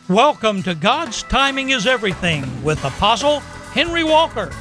Welcome to God's Timing is Everything with Apostle Henry Walker.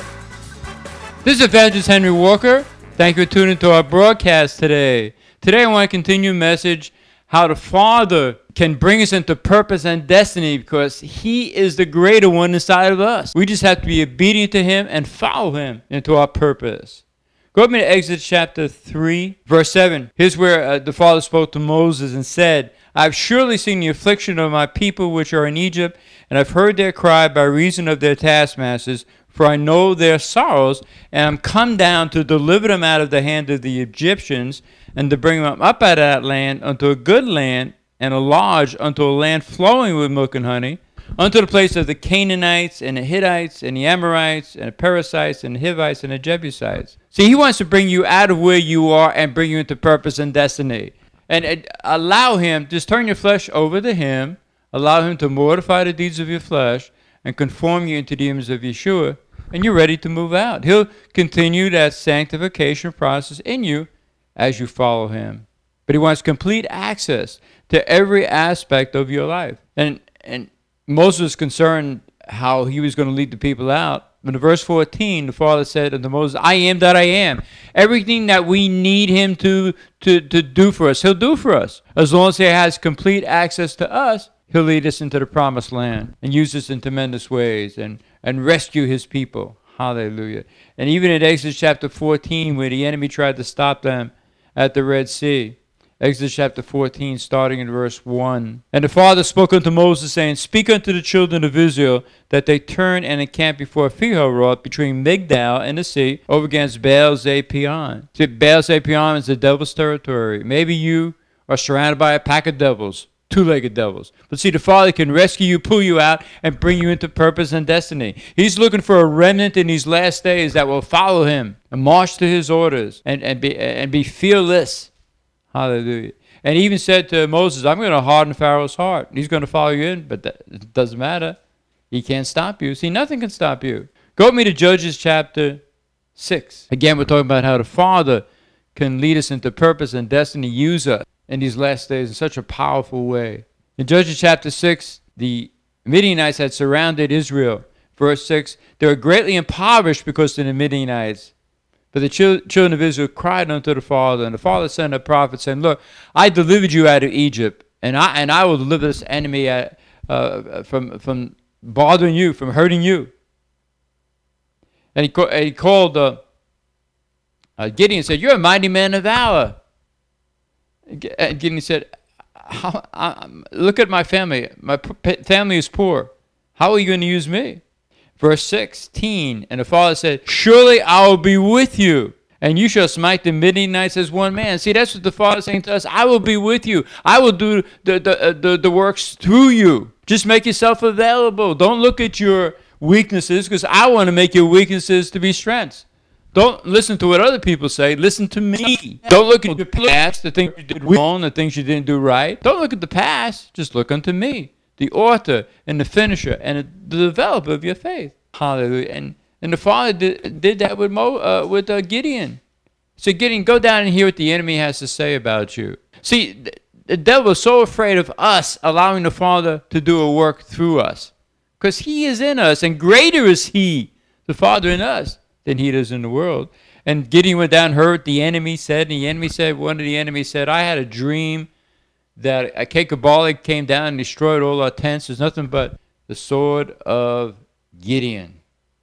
This is Evangelist Henry Walker. Thank you for tuning to our broadcast today. Today I want to continue a message how the Father can bring us into purpose and destiny because He is the greater one inside of us. We just have to be obedient to Him and follow Him into our purpose. Go with me to Exodus chapter 3, verse 7. Here's where the Father spoke to Moses and said, I've surely seen the affliction of my people which are in Egypt, and I've heard their cry by reason of their taskmasters, for I know their sorrows, and I'm come down to deliver them out of the hand of the Egyptians, and to bring them up out of that land unto a good land, and a lodge unto a land flowing with milk and honey, unto the place of the Canaanites, and the Hittites, and the Amorites, and the Perizzites, and the Hivites, and the Jebusites. See, He wants to bring you out of where you are and bring you into purpose and destiny. And allow Him, just turn your flesh over to Him, allow Him to mortify the deeds of your flesh, and conform you into the image of Yeshua, and you're ready to move out. He'll continue that sanctification process in you as you follow Him. But He wants complete access to every aspect of your life. And Moses was concerned how he was going to lead the people out. But in verse 14, the Father said unto Moses, I am that I am. Everything that we need Him to do for us, He'll do for us. As long as He has complete access to us, He'll lead us into the promised land and use us in tremendous ways and rescue His people. Hallelujah. And even in Exodus chapter 14, where the enemy tried to stop them at the Red Sea, Exodus chapter 14, starting in verse 1. And the Father spoke unto Moses, saying, Speak unto the children of Israel, that they turn and encamp before Pihahiroth, between Migdal and the sea, over against Baal-Zephon. See, Baal-Zephon is the devil's territory. Maybe you are surrounded by a pack of devils, two-legged devils. But see, the Father can rescue you, pull you out, and bring you into purpose and destiny. He's looking for a remnant in these last days that will follow Him and march to His orders and be fearless. Hallelujah. And he even said to Moses, I'm going to harden Pharaoh's heart. He's going to follow you in, but it doesn't matter. He can't stop you. See, nothing can stop you. Go with me to Judges chapter 6. Again, we're talking about how the Father can lead us into purpose and destiny, use us in these last days in such a powerful way. In Judges chapter 6, the Midianites had surrounded Israel. Verse 6, they were greatly impoverished because of the Midianites. But the children of Israel cried unto the Father, and the Father sent a prophet saying, Look, I delivered you out of Egypt, and I will deliver this enemy from bothering you, from hurting you. And he called Gideon and said, You're a mighty man of valor. And Gideon said, Look at my family. My family is poor. How are you going to use me? Verse 16, and the Father said, Surely I will be with you, and you shall smite the Midianites as one man. See, that's what the Father is saying to us. I will be with you. I will do the works through you. Just make yourself available. Don't look at your weaknesses, because I want to make your weaknesses to be strengths. Don't listen to what other people say. Listen to me. Don't look at your past, the things you did wrong, the things you didn't do right. Don't look at the past. Just look unto me, the author and the finisher and the developer of your faith. Hallelujah. And the Father did that with Gideon. So Gideon, go down and hear what the enemy has to say about you. See, the devil is so afraid of us allowing the Father to do a work through us, because He is in us, and greater is He, the Father in us, than He is in the world. And Gideon went down and heard what the enemy said, and one of the enemies said, I had a dream that a cake of barley came down and destroyed all our tents. There's nothing but the sword of Gideon.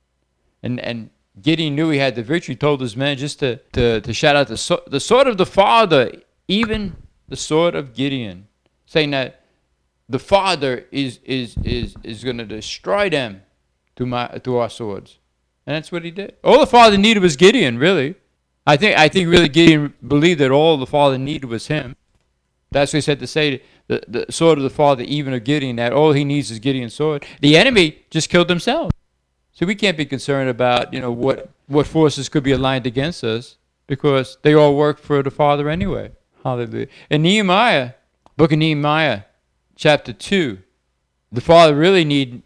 And Gideon knew he had the victory. He told his men just to shout out the sword of the Father, even the sword of Gideon, saying that the Father is going to destroy them to our swords. And that's what He did. All the Father needed was Gideon, really. I think really Gideon believed that all the Father needed was him. That's what He said to say, the sword of the Father, even of Gideon, that all he needs is Gideon's sword. The enemy just killed himself. So we can't be concerned about, what forces could be aligned against us, because they all work for the Father anyway. Hallelujah. In Nehemiah, book of Nehemiah, chapter 2, the Father really needed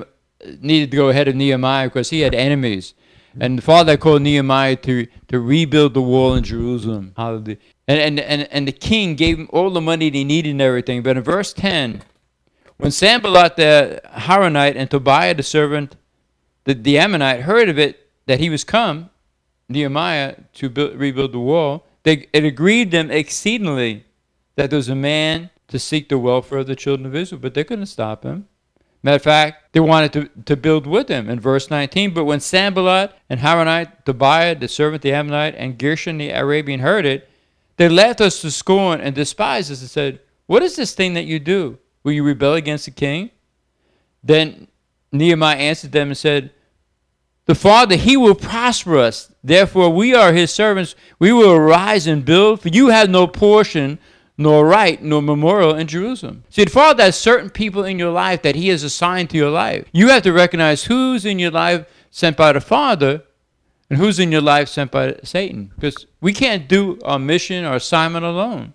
to go ahead of Nehemiah because he had enemies. And the Father called Nehemiah to rebuild the wall in Jerusalem. Hallelujah. And the king gave him all the money they needed and everything. But in verse 10, When Sanballat the Horonite and Tobiah the servant, the Ammonite, heard of it, that he was come, Nehemiah, to rebuild the wall, it agreed them exceedingly that there was a man to seek the welfare of the children of Israel, but they couldn't stop him. Matter of fact, they wanted to build with him in verse 19. But when Sanballat and Horonite, Tobiah, the servant, the Ammonite, and Gershon the Arabian heard it, they laughed us to scorn and despised us and said, "What is this thing that you do? Will you rebel against the king?" Then Nehemiah answered them and said, "The Father, he will prosper us. Therefore, we are his servants. We will arise and build, for you have no portion, nor right, nor memorial in Jerusalem." See, the Father has certain people in your life that he has assigned to your life. You have to recognize who's in your life sent by the Father and who's in your life sent by Satan. Because we can't do our mission or assignment alone.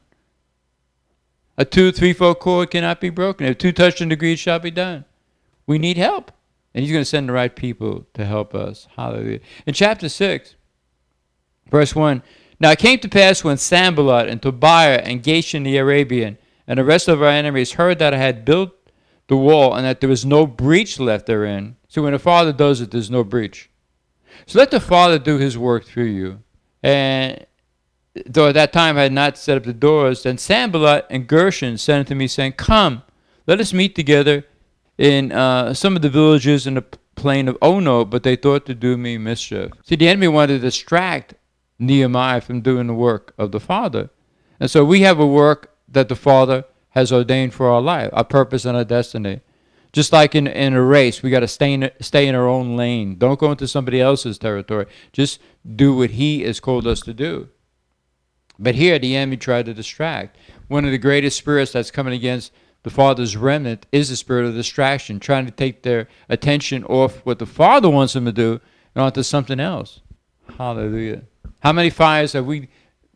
A 2, 3-fold cord cannot be broken. If 2 touch and agreed shall be done. We need help. And he's going to send the right people to help us. Hallelujah. In chapter 6, verse 1, "Now it came to pass when Sanballat and Tobiah and Geshem the Arabian and the rest of our enemies heard that I had built the wall and that there was no breach left therein." So when the Father does it, there's no breach. So let the Father do his work through you. And though at that time I had not set up the doors, then Sanballat and Gershon sent unto me, saying, "Come, let us meet together in some of the villages in the plain of Ono," but they thought to do me mischief. See, the enemy wanted to distract Nehemiah from doing the work of the Father. And so we have a work that the Father has ordained for our life, our purpose and our destiny. Just like in a race, we got to stay in our own lane. Don't go into somebody else's territory. Just do what he has called us to do. But here the enemy tried to distract. One of the greatest spirits that's coming against the Father's remnant is the spirit of distraction, trying to take their attention off what the Father wants them to do and onto something else. Hallelujah. How many fires have we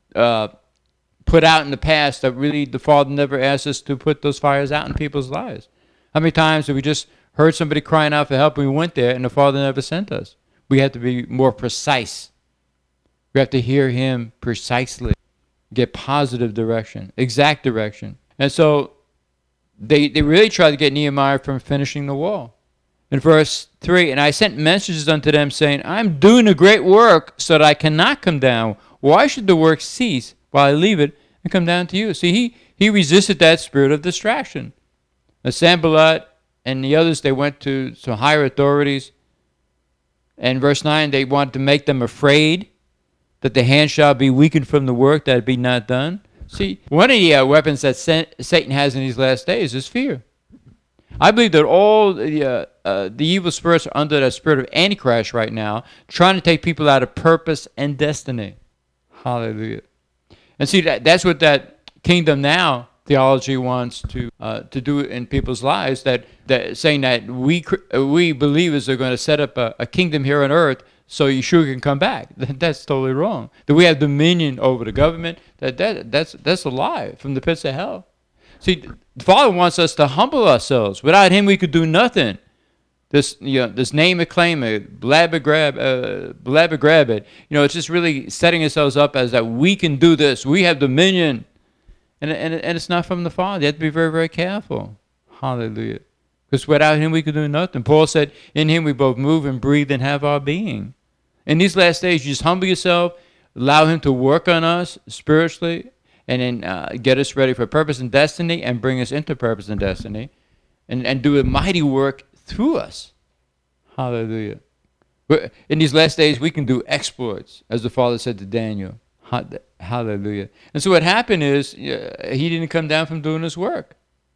put out in the past that really the Father never asked us to put those fires out in people's lives? How many times have we just heard somebody crying out for help and we went there and the Father never sent us? We have to be more precise. We have to hear him precisely, get positive direction, exact direction. And so they really tried to get Nehemiah from finishing the wall. In verse 3, "And I sent messages unto them, saying, I'm doing a great work, so that I cannot come down. Why should the work cease while I leave it and come down to you?" See, he resisted that spirit of distraction. Now, Sanballat and the others, they went to some higher authorities. And verse 9, they wanted to make them afraid that the hand shall be weakened from the work that be not done. See, one of the weapons that Satan has in these last days is fear. I believe that all the evil spirits are under the spirit of Antichrist right now, trying to take people out of purpose and destiny. Hallelujah. And see, that's what that kingdom now theology wants to do in people's lives, that saying that we believers are going to set up a kingdom here on earth so Yeshua can come back. That's totally wrong. That we have dominion over the government, that's a lie from the pits of hell. See, the Father wants us to humble ourselves. Without him, we could do nothing. This name it, claim it, blab it, grab it. It's just really setting ourselves up as that we can do this. We have dominion. And it's not from the Father. You have to be very, very careful. Hallelujah. Because without him, we could do nothing. Paul said, in him we both move and breathe and have our being. In these last days, you just humble yourself, allow him to work on us spiritually, and then get us ready for purpose and destiny and bring us into purpose and destiny and do a mighty work through us. Hallelujah. In these last days, we can do exploits, as the Father said to Daniel. Hallelujah. And so what happened is he didn't come down from doing his work.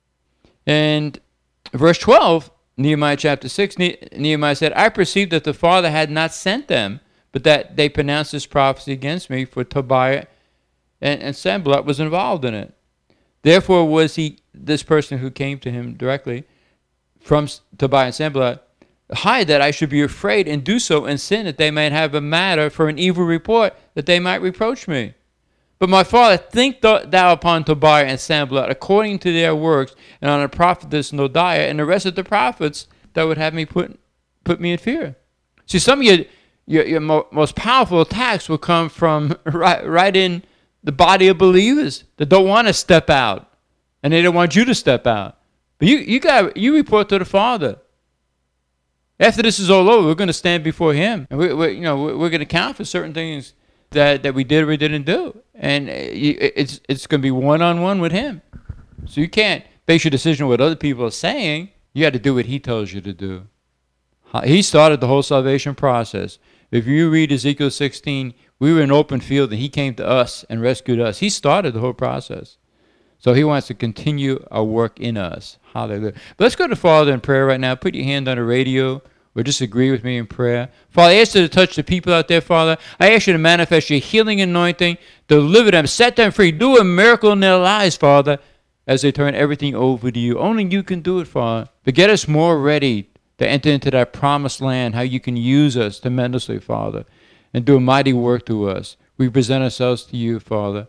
And verse 12, Nehemiah chapter 6, Nehemiah said, "I perceived that the Father had not sent them, but that they pronounced this prophecy against me, for Tobiah and Sanballat was involved in it. Therefore was this person who came to him directly from Tobiah and Sanballat, hide that I should be afraid and do so and sin, that they might have a matter for an evil report, that they might reproach me. But my father, think thou upon Tobiah and Sanballat according to their works, and on the prophetess Noadiah and the rest of the prophets that would have me put me in fear." See, some of your most powerful attacks will come from right in the body of believers that don't want to step out, and they don't want you to step out. But you report to the Father. After this is all over, we're going to stand before Him, and we're going to count for certain things that we did or we didn't do, and it's going to be one-on-one with Him. So you can't base your decision on what other people are saying. You got to do what He tells you to do. He started the whole salvation process. If you read Ezekiel 16, we were in open field, and He came to us and rescued us. He started the whole process. So He wants to continue our work in us. Hallelujah. But let's go to Father in prayer right now. Put your hand on the radio or just agree with me in prayer. Father, I ask you to touch the people out there, Father. I ask you to manifest your healing anointing, deliver them, set them free. Do a miracle in their lives, Father, as they turn everything over to you. Only you can do it, Father. But get us more ready to enter into that promised land, how you can use us tremendously, Father, and do a mighty work to us. We present ourselves to you, Father,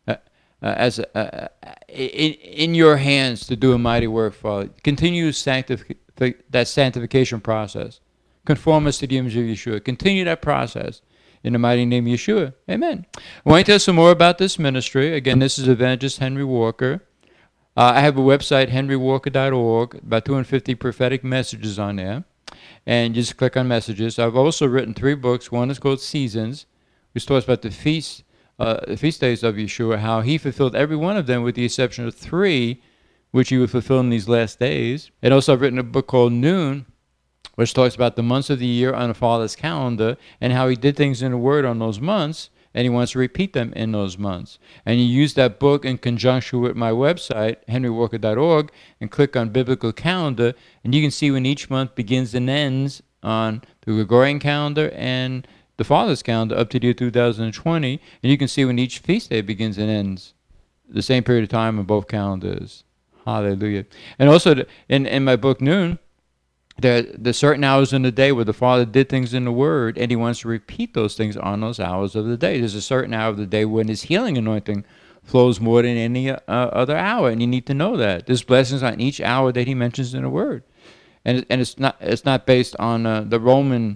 in your hands to do a mighty work, Father. Continue that sanctification process. Conform us to the image of Yeshua. Continue that process in the mighty name of Yeshua. Amen. I want to tell you some more about this ministry. Again, this is Evangelist Henry Walker. I have a website, henrywalker.org, about 250 prophetic messages on there. And just click on messages. I've also written 3 books. One is called Seasons, which talks about the feast days of Yeshua, how He fulfilled every one of them with the exception of 3, which He would fulfill in these last days. And also I've written a book called Noon, which talks about the months of the year on the Father's calendar and how He did things in the Word on those months, and He wants to repeat them in those months. And you use that book in conjunction with my website, henrywalker.org, and click on Biblical Calendar, and you can see when each month begins and ends on the Gregorian calendar and the Father's calendar up to the year 2020, and you can see when each feast day begins and ends, the same period of time on both calendars. Hallelujah. And also in my book Noon, there's certain hours in the day where the Father did things in the Word, and He wants to repeat those things on those hours of the day. There's a certain hour of the day when His healing anointing flows more than any other hour, and you need to know that. There's blessings on each hour that He mentions in the Word. And it's not based on the Roman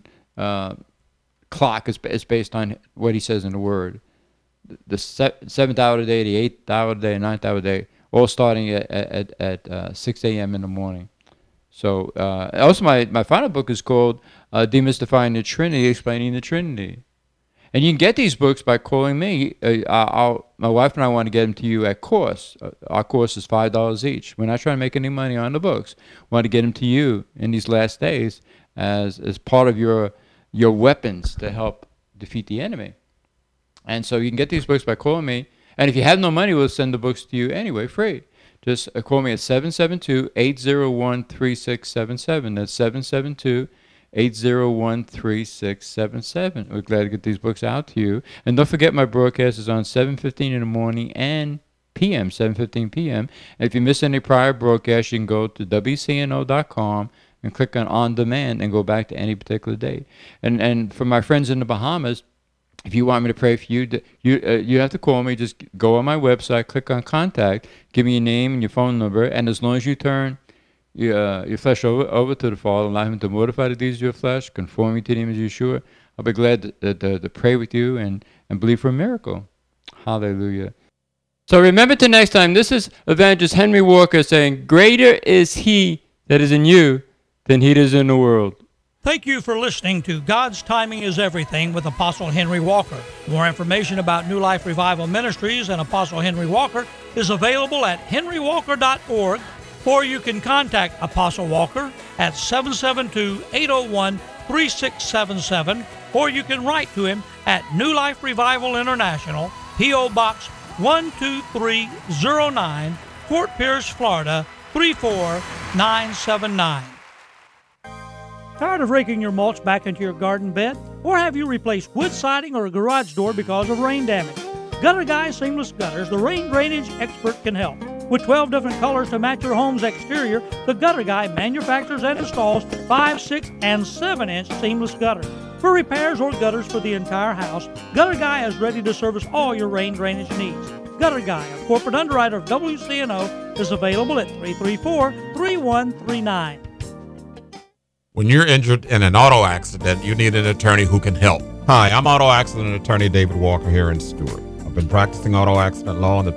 clock. It's based on what He says in the Word. The 7th hour of the day, the 8th hour of the day, 9th hour of the day, all starting at 6 a.m. in the morning. So also my final book is called Demystifying the Trinity, Explaining the Trinity. And you can get these books by calling me. My wife and I want to get them to you at cost. Our cost is $5 each. We're not trying to make any money on the books. We want to get them to you in these last days as part of your weapons to help defeat the enemy. And so you can get these books by calling me. And if you have no money, we'll send the books to you anyway, free. Just call me at 772-801-3677. That's 772-801-3677. We're glad to get these books out to you. And don't forget my broadcast is on 7:15 in the morning and p.m., 7:15 p.m. And if you miss any prior broadcasts, you can go to WCNO.com and click on Demand and go back to any particular date. And for my friends in the Bahamas, if you want me to pray for you, you have to call me. Just go on my website, click on Contact, give me your name and your phone number, and as long as you turn your flesh over to the Father, allow Him to mortify the deeds of your flesh, conform you to the image of Yeshua, I'll be glad to pray with you and believe for a miracle. Hallelujah. So remember to next time, this is Evangelist Henry Walker saying, greater is He that is in you than he that is in the world. Thank you for listening to God's Timing is Everything with Apostle Henry Walker. More information about New Life Revival Ministries and Apostle Henry Walker is available at henrywalker.org, or you can contact Apostle Walker at 772-801-3677, or you can write to him at New Life Revival International, P.O. Box 12309, Fort Pierce, Florida 34979. Tired of raking your mulch back into your garden bed? Or have you replaced wood siding or a garage door because of rain damage? Gutter Guy Seamless Gutters, the rain drainage expert, can help. With 12 different colors to match your home's exterior, the Gutter Guy manufactures and installs 5, 6, and 7-inch seamless gutters. For repairs or gutters for the entire house, Gutter Guy is ready to service all your rain drainage needs. Gutter Guy, a corporate underwriter of WCNO, is available at 334-3139. When you're injured in an auto accident, you need an attorney who can help. Hi, I'm auto accident attorney David Walker here in Stewart. I've been practicing auto accident law in the